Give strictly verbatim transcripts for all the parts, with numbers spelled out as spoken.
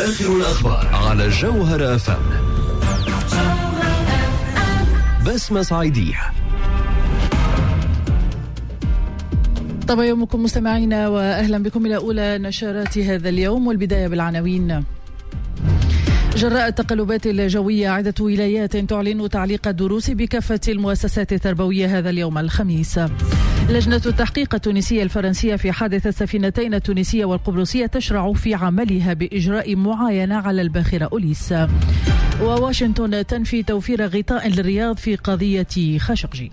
آخر الأخبار على جوهر أف أم. بسمة صعيدية. طبعا يومكم مستمعينا وأهلا بكم إلى أولى نشرات هذا اليوم، والبداية بالعناوين. جراء التقلبات الجوية عدة ولايات تعلن تعليق الدروس بكافة المؤسسات التربوية هذا اليوم الخميس. لجنة التحقيق التونسية الفرنسية في حادث السفينتين التونسية والقبرصية تشرع في عملها بإجراء معاينة على الباخرة أوليس. وواشنطن تنفي توفير غطاء للرياض في قضية خاشقجي.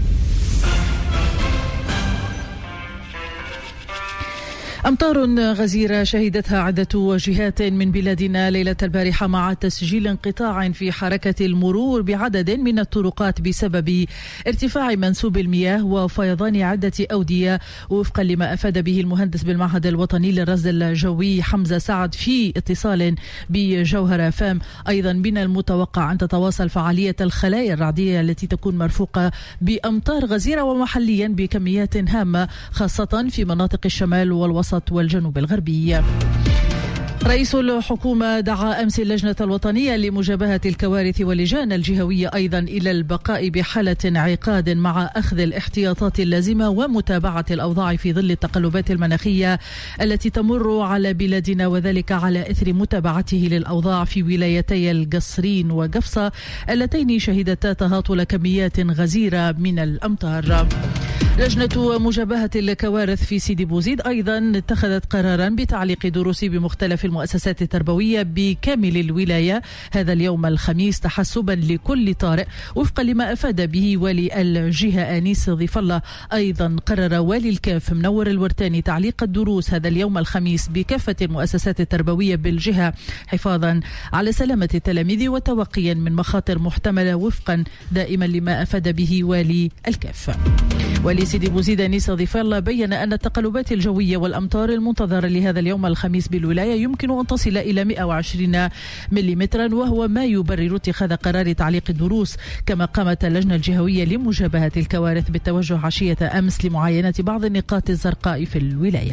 أمطار غزيرة شهدتها عدة جهات من بلادنا ليلة البارحة، مع تسجيل انقطاع في حركة المرور بعدد من الطرقات بسبب ارتفاع منسوب المياه وفيضان عدة أودية، وفقا لما أفاد به المهندس بالمعهد الوطني للرصد الجوي حمزة سعد في اتصال بجوهر فام. أيضا من المتوقع أن تتواصل فعالية الخلايا الرعدية التي تكون مرفوقة بأمطار غزيرة ومحليا بكميات هامة، خاصة في مناطق الشمال والوسط والجنوب الغربي. رئيس الحكومة دعا أمس اللجنة الوطنية لمجابهة الكوارث واللجان الجهوية أيضا إلى البقاء بحالة انعقاد مع أخذ الاحتياطات اللازمة ومتابعة الأوضاع في ظل التقلبات المناخية التي تمر على بلادنا، وذلك على إثر متابعته للأوضاع في ولايتي القصرين وقفصة اللتين شهدتا تهاطل كميات غزيرة من الأمطار. لجنة مجابهة الكوارث في سيدي بوزيد أيضا اتخذت قرارا بتعليق دروس بمختلف المؤسسات التربوية بكامل الولاية هذا اليوم الخميس تحسبا لكل طارئ، وفقا لما أفاد به والي الجهة آنيس ضيف الله. أيضا قرر والي الكاف منور الورتاني تعليق الدروس هذا اليوم الخميس بكافة المؤسسات التربوية بالجهة، حفاظا على سلامة التلاميذ وتوقيا من مخاطر محتملة، وفقا دائما لما أفاد به والي الكاف. والي سيدي بوزيد آنيس ضيف الله بين أن التقلبات الجوية والأمطار المنتظرة لهذا اليوم الخميس بالولاية يمكن أن تصل إلى مئة وعشرين مليمترا، وهو ما يبرر اتخاذ قرار تعليق الدروس. كما قامت اللجنة الجهوية لمجابهة الكوارث بالتوجه عشية أمس لمعاينة بعض النقاط الزرقاء في الولاية.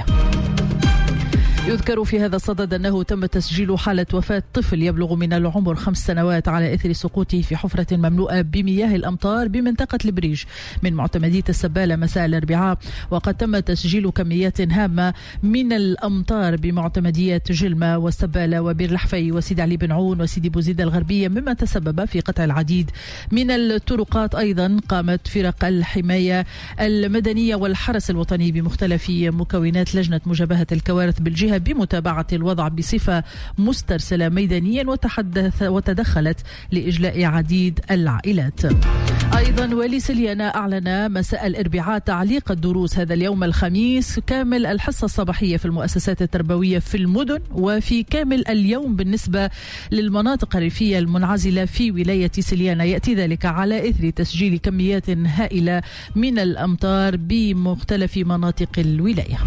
يذكر في هذا الصدد أنه تم تسجيل حالة وفاة طفل يبلغ من العمر خمس سنوات على إثر سقوطه في حفرة مملوءة بمياه الأمطار بمنطقة البريج من معتمدية السبالة مساء الأربعاء. وقد تم تسجيل كميات هامة من الأمطار بمعتمديات جلمة والسبالة وبير الحفي وسيد علي بن عون وسيدي بوزيد الغربية، مما تسبب في قطع العديد من الطرقات. أيضا قامت فرق الحماية المدنية والحرس الوطني بمختلف مكونات لجنة مجابهة الكوارث بالجهة بمتابعة الوضع بصفة مسترسلة ميدانيا، وتحدث وتدخلت لإجلاء عديد العائلات. أيضا والي سليانة أعلن مساء الأربعاء تعليق الدروس هذا اليوم الخميس كامل الحصة الصباحية في المؤسسات التربوية في المدن، وفي كامل اليوم بالنسبة للمناطق الريفية المنعزلة في ولاية سليانة. يأتي ذلك على إثر تسجيل كميات هائلة من الأمطار بمختلف مناطق الولاية.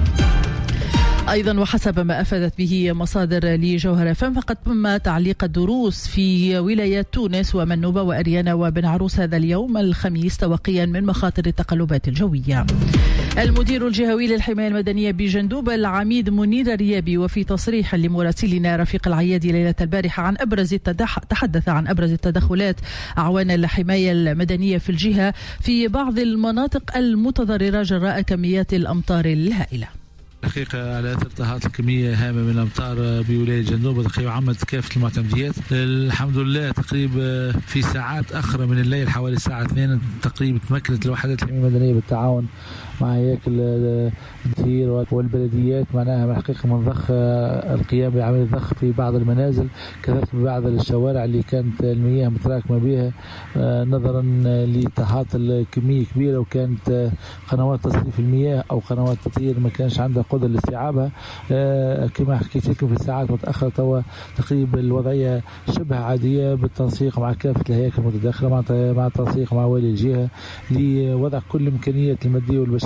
أيضا وحسب ما أفادت به مصادر لجوهر فم، فقد تم تعليق الدروس في ولايات تونس ومنوبة وأريانا وبن عروس هذا اليوم الخميس توقيا من مخاطر التقلبات الجوية. المدير الجهوي للحماية المدنية بجندوب العميد منير الريابي، وفي تصريح لمراسلنا رفيق العيادي ليلة البارحة عن أبرز التدخ... تحدث عن أبرز التدخلات أعوان الحماية المدنية في الجهة في بعض المناطق المتضررة جراء كميات الأمطار الهائلة. حقيقة على أثر تهاطل كمية هامة من الأمطار بولاية جندوب وتقريبا عمت كافة المعتمديات. الحمد لله تقريبا في ساعات أخرى من الليل حوالي الساعة اثنين تقريبا تمكنت الوحدات الحماية المدنية بالتعاون مع هياكل التطهير والبلديات معناها الحقيقة من ضخ القيام بعملية ضخ في بعض المنازل، كذلك ببعض الشوارع اللي كانت المياه متراكمة بها نظرا لتهاطل كمية كبيرة، وكانت قنوات تصريف المياه أو قنوات التطهير ما كانش عندها قدرة لاستيعابها. كما حكيت لكم في ساعات متأخرة توا تقريبا الوضعية شبه عادية بالتنسيق مع كافة الهياكل المتداخلة مع مع التنسيق مع والي الجهة لوضع كل الإمكانيات المادية والبشرية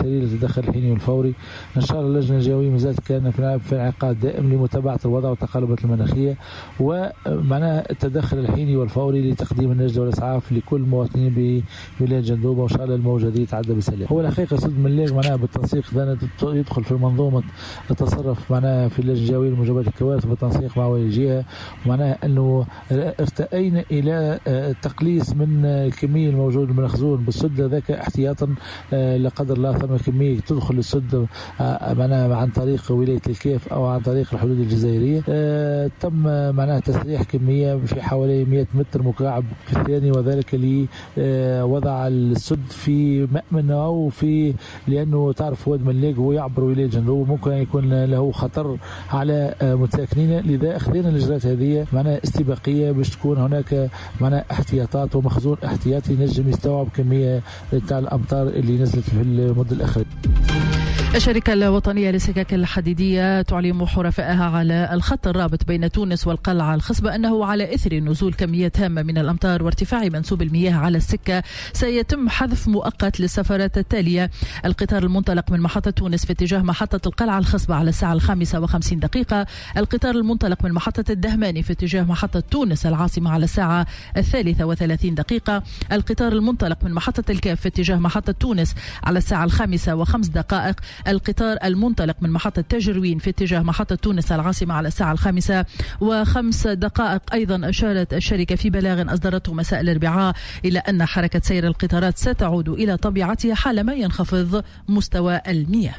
الاستشاري للتدخل الحيني والفوري. نشر اللجنة الجوية ما زالت كان في انعقاد دائم لمتابعة الوضع والتقلبات المناخية ومعناها التدخل الحيني والفوري لتقديم النجدة والإسعاف لكل المواطنين بولاية جندوبة، وإن شاء الله الموجة دي تعدى بسلام. هو الحقيقة سد مليغ معناها بالتنسيق يدخل في منظومة التصرف معناها في اللجنة الجوية لمجابهة الكوارث بالتنسيق مع ولي الجهة، ومعناها أنه ارتأينا إلى تقليص من الكمية الموجودة المخزون بالسدة ذاك احتياطا لقدر الله ثم كمية تدخل السدة معناها عن طريق ولاية الكيف أو عن طريق الحدود الجزائرية. اه تم معناها تسريح كمية في حوالي مئة متر مكعب في الثاني، وذلك لوضع السد في مأمن أو في لأنه تعرف واد مليق هو يعبر ولاية جندوب ممكن يكون له خطر على متساكنين، لذا أخذنا الإجراءات هذه معناها استباقية باش تكون هناك معناها احتياطات ومخزون احتياطي نجم يستوعب كمية تاع الأمطار اللي نزلت في المدة الأخيرة. الشركة الوطنية للسكك الحديدية تعلم حرفائها على الخط الرابط بين تونس والقلعة الخصبة أنه على إثر نزول كميات هامة من الأمطار وارتفاع منسوب المياه على السكة سيتم حذف مؤقت للسفرات التالية: القطار المنطلق من محطة تونس في اتجاه محطة القلعة الخصبة على الساعة الخامسة وخمسين دقيقة، القطار المنطلق من محطة الدهماني في اتجاه محطة تونس العاصمة على الساعة الثالثة وثلاثين دقيقة، القطار المنطلق من محطة الكاف في اتجاه محطة تونس على الساعة الخامسة وخمس دقائق، القطار المنطلق من محطة تجروين في اتجاه محطة تونس العاصمة على الساعة الخامسة وخمس دقائق. أيضا أشارت الشركة في بلاغ أصدرته مساء الأربعاء إلى أن حركة سير القطارات ستعود إلى طبيعتها حالما ينخفض مستوى المياه.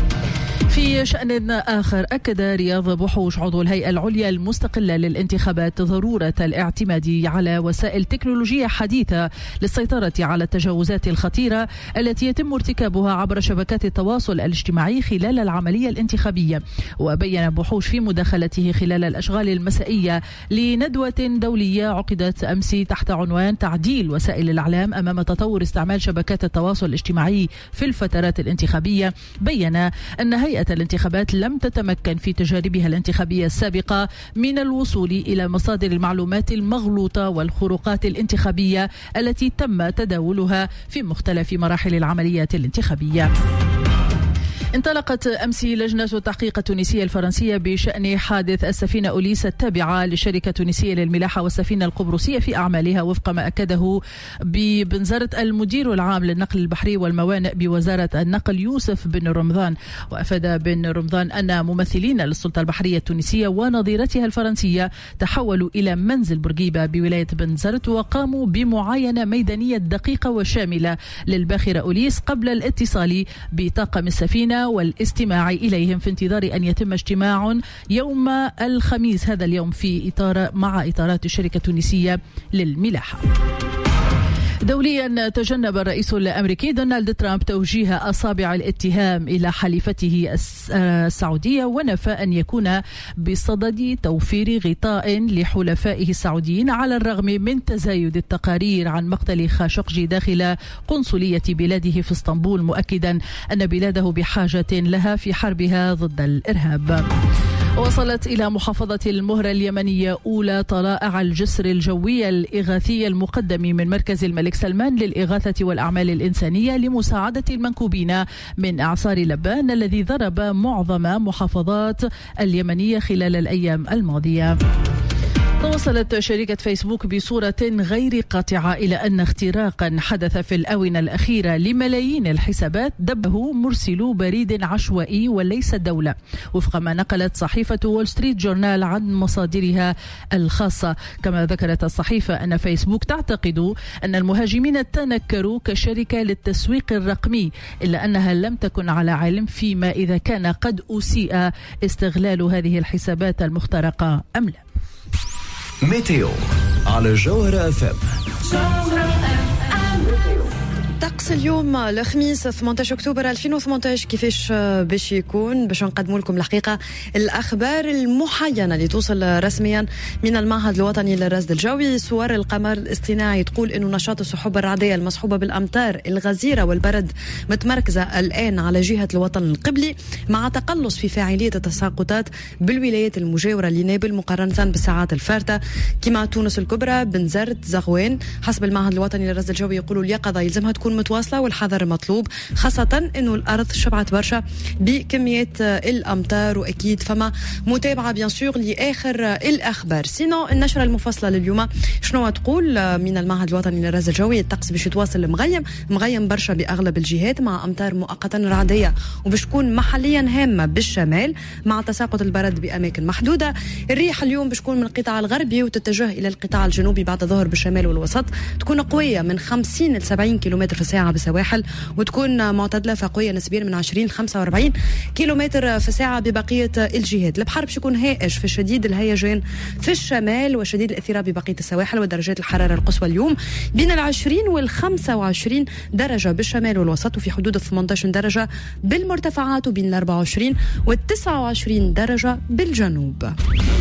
في شأن آخر، أكد رياض بوحوش عضو الهيئة العليا المستقلة للانتخابات ضرورة الاعتماد على وسائل تكنولوجية حديثة للسيطرة على التجاوزات الخطيرة التي يتم ارتكابها عبر شبكات التواصل الاجتماعي خلال العملية الانتخابية. وبين بوحوش في مداخلته خلال الأشغال المسائية لندوة دولية عقدت أمس تحت عنوان تعديل وسائل الإعلام أمام تطور استعمال شبكات التواصل الاجتماعي في الفترات الانتخابية، بين أن هيئة الانتخابات لم تتمكن في تجاربها الانتخابية السابقة من الوصول إلى مصادر المعلومات المغلوطة والخروقات الانتخابية التي تم تداولها في مختلف مراحل العمليات الانتخابية. انطلقت أمس لجنة التحقيق التونسية الفرنسية بشأن حادث السفينة أوليس التابعة للشركة التونسية للملاحة والسفينة القبرصية في أعمالها، وفق ما أكده ببنزرة المدير العام للنقل البحري والموانئ بوزارة النقل يوسف بن رمضان. وأفاد بن رمضان أن ممثلين للسلطة البحرية التونسية ونظيرتها الفرنسية تحولوا إلى منزل بورقيبة بولاية بنزرت وقاموا بمعاينة ميدانية دقيقة وشاملة للباخرة أوليس قبل الاتصال بطاقم السفينة والاستماع إليهم في انتظار أن يتم اجتماع يوم الخميس هذا اليوم في إطار مع إطارات الشركة التونسية للملاحة. دوليا، تجنب الرئيس الأمريكي دونالد ترامب توجيه أصابع الاتهام إلى حليفته السعودية، ونفى أن يكون بصدد توفير غطاء لحلفائه السعوديين على الرغم من تزايد التقارير عن مقتل خاشقجي داخل قنصلية بلاده في اسطنبول، مؤكدا أن بلاده بحاجة لها في حربها ضد الإرهاب. وصلت إلى محافظة المهرة اليمنية أولى طلائع الجسر الجوي الإغاثي المقدم من مركز الملك سلمان للإغاثة والأعمال الإنسانية لمساعدة المنكوبين من إعصار لبان الذي ضرب معظم محافظات اليمنية خلال الأيام الماضية. توصلت شركة فيسبوك بصورة غير قاطعة إلى أن اختراقا حدث في الآونة الأخيرة لملايين الحسابات دبه مرسلو بريد عشوائي وليس الدولة، وفق ما نقلت صحيفة وول ستريت جورنال عن مصادرها الخاصة. كما ذكرت الصحيفة أن فيسبوك تعتقد أن المهاجمين تنكروا كشركة للتسويق الرقمي، إلا أنها لم تكن على علم فيما إذا كان قد أسيء استغلال هذه الحسابات المخترقة أم لا. ميتيو على جوهرة اف ام. طقس اليوم الخميس ثمانية عشر أكتوبر ألفين وثمانية عشر كيفاش باش يكون؟ باش نقدموا لكم الحقيقة الأخبار المحينة اللي توصل رسميا من المعهد الوطني للرصد الجوي. صور القمر الاصطناعي تقول إنه نشاط السحب الرعدية المصحوبة بالأمطار الغزيرة والبرد متمركزة الآن على جهة الوطن القبلي، مع تقلص في فاعلية التساقطات بالولايات المجاورة لنابل مقارنة بالساعات الفارطة كما تونس الكبرى، بنزرت، زغوان. حسب المعهد الوطني للرصد الجوي يقولوا اليقظة يلزمها تكون متواصلة والحذر مطلوب، خاصة أنه الأرض شبعت برشا بكميات الأمطار، وأكيد فما متابعة بيان سور لآخر الأخبار. سينو النشرة المفصلة لليوم شنو تقول من المعهد الوطني للرصد الجوي؟ الطقس باش يتواصل مغيم مغيم برشا بأغلب الجهات، مع أمطار مؤقتا رعدية وباش تكون محليا هامة بالشمال مع تساقط البرد بأماكن محدودة. الريح اليوم باش تكون من القطاع الغربي وتتجه إلى القطاع الجنوبي بعد الظهر بالشمال والوسط، تكون قوية من خمسين إلى سبعين كيلومتر في الساعة بالسواحل، وتكون معتدلة فقوية نسبيا من عشرين إلى خمسة وأربعين كيلومتر في الساعة ببقية الجهات. البحر باش يكون هائج في شديد الهيجان في الشمال وشديد الاضطراب ببقية السواحل، ودرجات الحرارة القصوى اليوم بين العشرين والخمسة وعشرين درجة بالشمال والوسط، وفي حدود ثمانية عشر درجة بالمرتفعات، وبين الأربعة وعشرين والتسعة وعشرين درجة بالجنوب.